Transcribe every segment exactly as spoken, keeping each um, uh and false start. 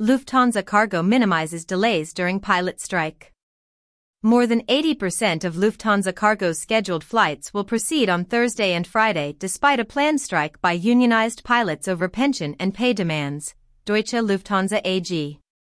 Lufthansa Cargo minimizes delays during pilot strike. More than eighty percent of Lufthansa Cargo's scheduled flights will proceed on Thursday and Friday despite a planned strike by unionized pilots over pension and pay demands, Deutsche Lufthansa A G.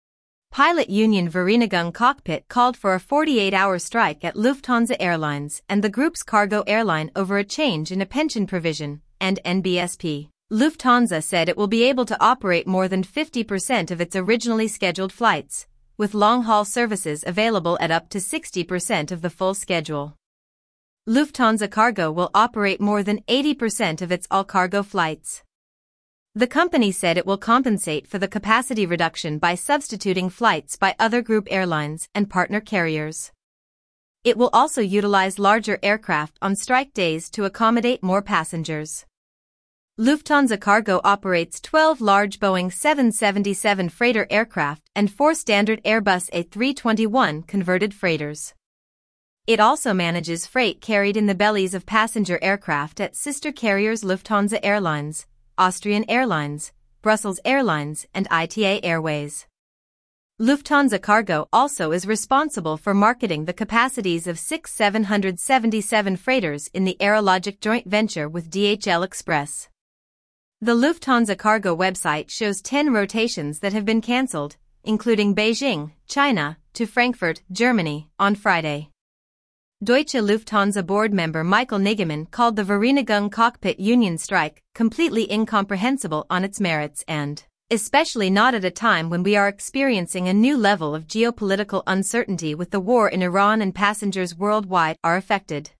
Pilot union Vereinigung Cockpit called for a forty-eight hour strike at Lufthansa Airlines and the group's cargo airline over a change in a pension provision, and N B S P. Lufthansa said it will be able to operate more than fifty percent of its originally scheduled flights, with long-haul services available at up to sixty percent of the full schedule. Lufthansa Cargo will operate more than eighty percent of its all-cargo flights. The company said it will compensate for the capacity reduction by substituting flights by other group airlines and partner carriers. It will also utilize larger aircraft on strike days to accommodate more passengers. Lufthansa Cargo operates twelve large Boeing seven seventy-seven freighter aircraft and four standard Airbus A three twenty-one converted freighters. It also manages freight carried in the bellies of passenger aircraft at sister carriers Lufthansa Airlines, Austrian Airlines, Brussels Airlines, and I T A Airways. Lufthansa Cargo also is responsible for marketing the capacities of six seven seventy-seven freighters in the Aerologic joint venture with D H L Express. The Lufthansa Cargo website shows ten rotations that have been cancelled, including Beijing, China, to Frankfurt, Germany, on Friday. Deutsche Lufthansa board member Michael Niggemann called the Vereinigung Cockpit union strike completely incomprehensible on its merits and, especially not at a time when we are experiencing a new level of geopolitical uncertainty with the war in Iran and passengers worldwide are affected.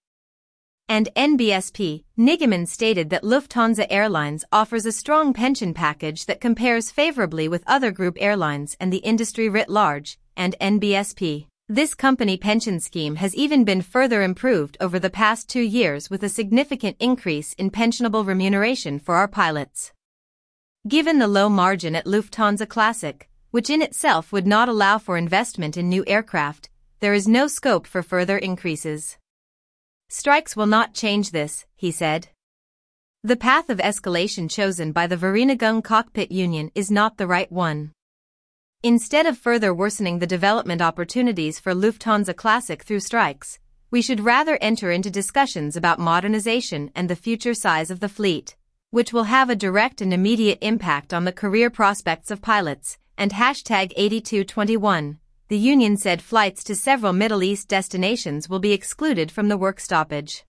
And N B S P, Niggemann stated that Lufthansa Airlines offers a strong pension package that compares favorably with other group airlines and the industry writ large, and N B S P. This company pension scheme has even been further improved over the past two years with a significant increase in pensionable remuneration for our pilots. Given the low margin at Lufthansa Classic, which in itself would not allow for investment in new aircraft, there is no scope for further increases. Strikes will not change this, he said. The path of escalation chosen by the Vereinigung Cockpit Union is not the right one. Instead of further worsening the development opportunities for Lufthansa Classic through strikes, we should rather enter into discussions about modernization and the future size of the fleet, which will have a direct and immediate impact on the career prospects of pilots, and hashtag eighty-two twenty-one. The union said flights to several Middle East destinations will be excluded from the work stoppage.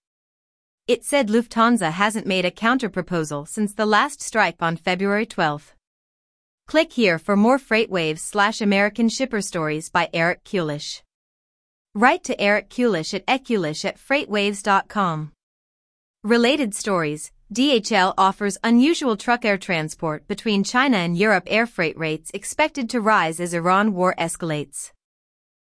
It said Lufthansa hasn't made a counter-proposal since the last strike on February twelfth. Click here for more FreightWaves slash American Shipper stories by Eric Kulish. Write to Eric Kulish at ekulish at freightwaves dot com. Related stories: D H L offers unusual truck air transport between China and Europe. Air freight rates expected to rise as Iran war escalates.